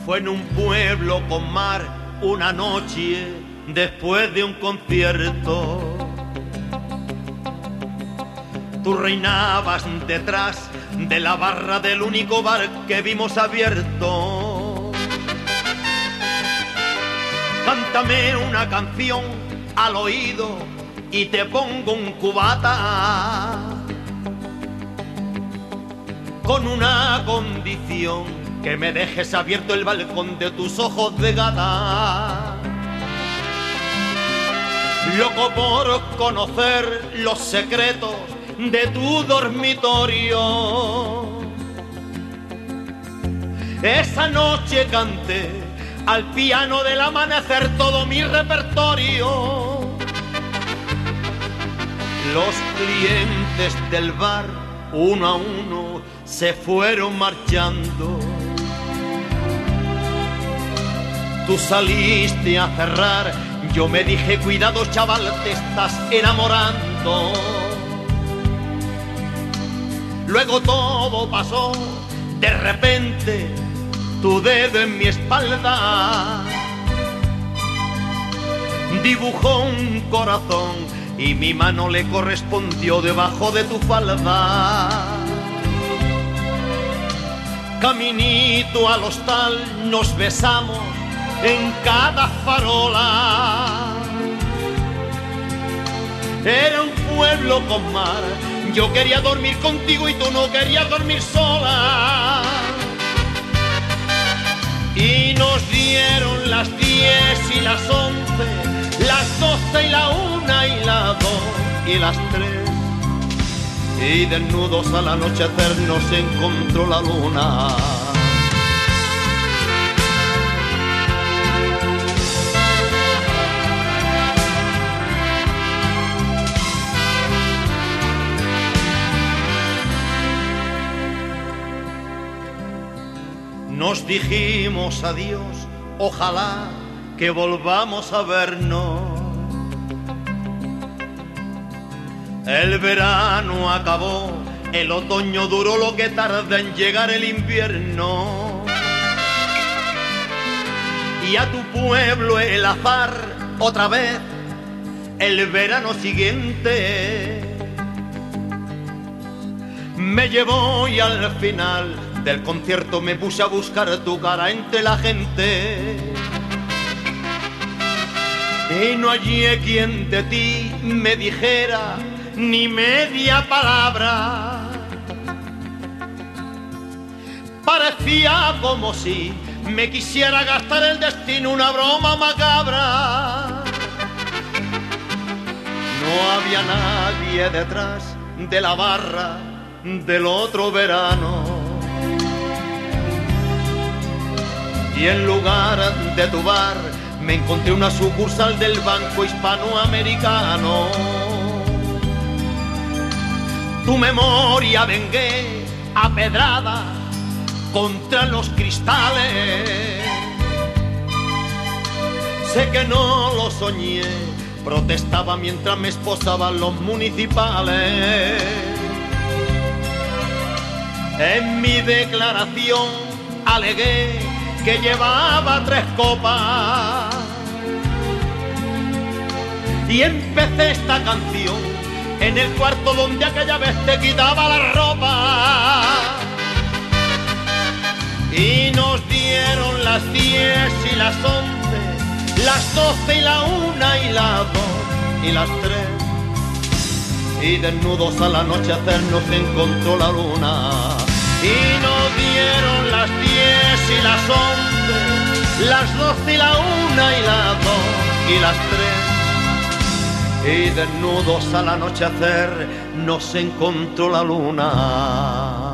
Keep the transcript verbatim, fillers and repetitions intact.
Fue en un pueblo con mar una noche después de un concierto. Tú reinabas detrás de la barra del único bar que vimos abierto. Cántame una canción al oído y te pongo un cubata, con una condición: que me dejes abierto el balcón de tus ojos de gata. Loco por conocer los secretos de tu dormitorio. Esa noche canté al piano del amanecer todo mi repertorio. Los clientes del bar, uno a uno, se fueron marchando. Tú saliste a cerrar, yo me dije: cuidado, chaval, te estás enamorando. Luego todo pasó, de repente, tu dedo en mi espalda dibujó un corazón y mi mano le correspondió debajo de tu falda. Caminito al hostal nos besamos en cada farola. Era un pueblo con mar, yo quería dormir contigo y tú no querías dormir sola. Y nos dieron las diez y las once, las doce y la una y la dos y las tres. Y desnudos al anochecer nos encontró la luna. Nos dijimos adiós, ojalá que volvamos a vernos. El verano acabó, el otoño duró lo que tarda en llegar el invierno. Y a tu pueblo el azar otra vez, el verano siguiente, me llevó y al final del concierto me puse a buscar tu cara entre la gente. Y no hallé quien de ti me dijera ni media palabra. Parecía como si me quisiera gastar el destino una broma macabra. No había nadie detrás de la barra del otro verano. Y en lugar de tu bar me encontré una sucursal del Banco Hispanoamericano. Tu memoria vengué a pedrada contra los cristales. Sé que no lo soñé, protestaba mientras me esposaban los municipales. En mi declaración alegué que llevaba tres copas y empecé esta canción en el cuarto donde aquella vez te quitaba la ropa. Y nos dieron las diez y las once, las doce y la una y las dos y las tres. Y desnudos al anochecer nos encontró la luna. Y nos dieron las diez y las once, las doce y la una y las dos y las tres. Y desnudos al anochecer nos encontró la luna.